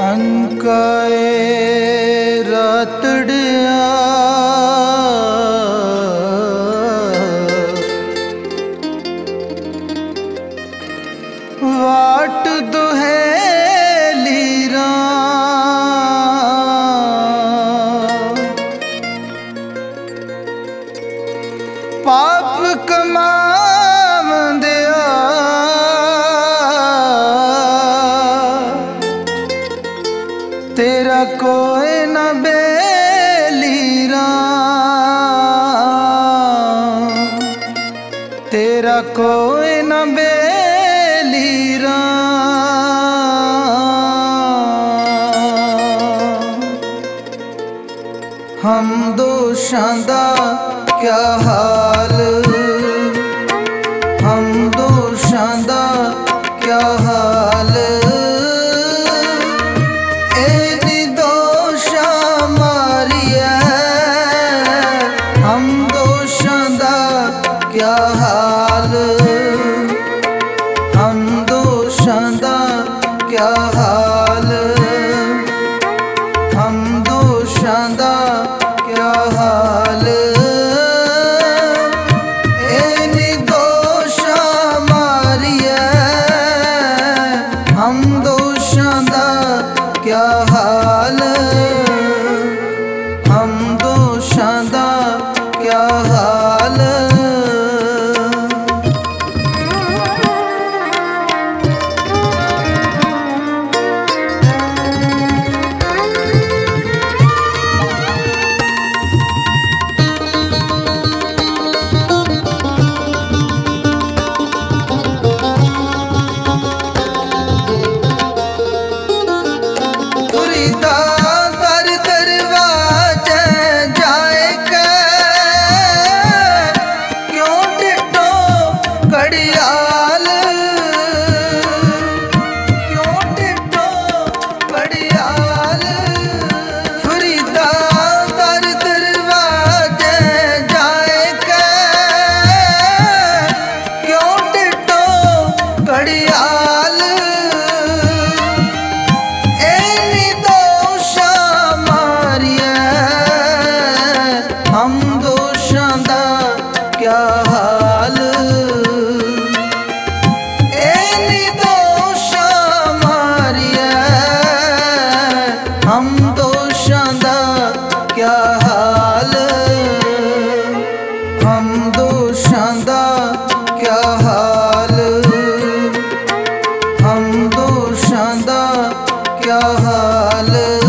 अंकाए रातड़िया वाट दुहेली पाप कमावंदिया तेरा कोई न बेलीरा, तेरा कोई न बेलीरा। हम दोषां दा क्या हाल, हम दोषां दा क्या हाल, क्या हाल, हम दोषां दा क्या हाल, हम दोषां दा क्या हाल, एनी दोषा मारिया हम दोषां दा क्या हाल, हम दोषां दा क्या हाल। हम दोषां दा क्या हाल, एनी दोषा मारिया हम दोषां दा क्या हाल, हम दोषां दा क्या हाल, हम दोषां दा क्या हाल,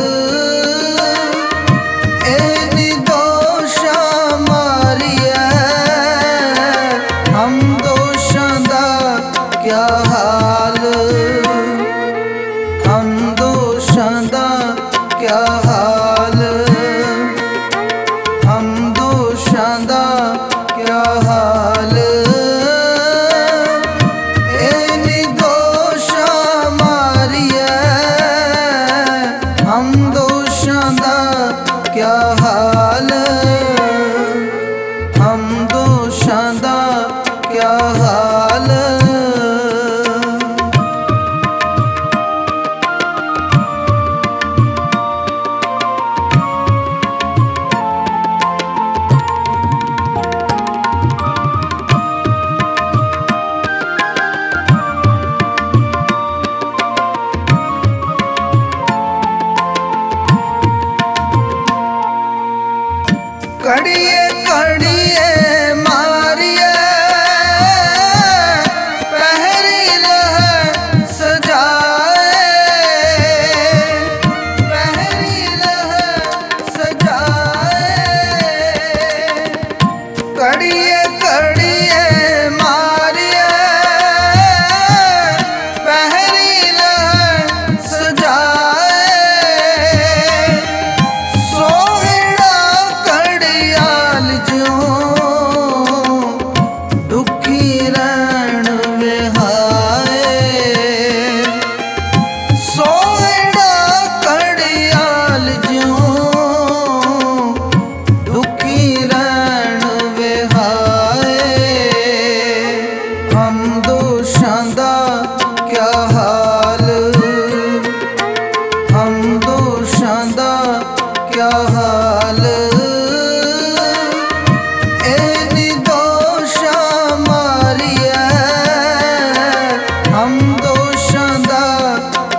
क्या हाल, हम दोषां दा क्या हाल, हम दोषां दा क्या हाल, एनी दोषा मारिया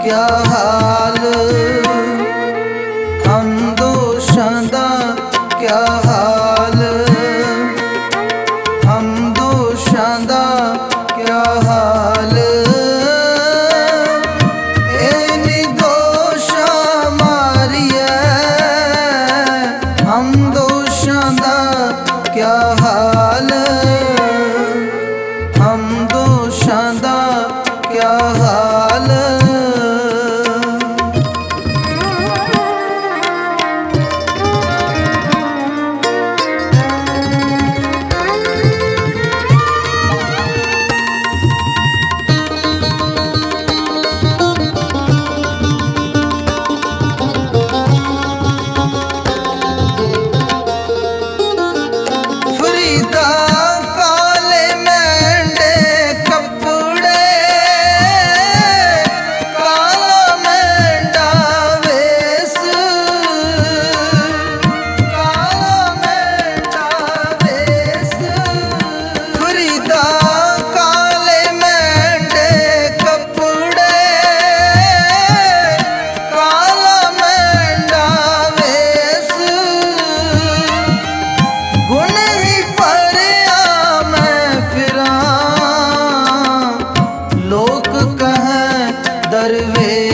क्या हाल, हम दोषां दा क्या हाल, हम दोषां दा क्या हाल। ए निर्दोषा मारिया हम दोषां दा क्या हाल, हम दोषां दा क्या हाल। दरवेश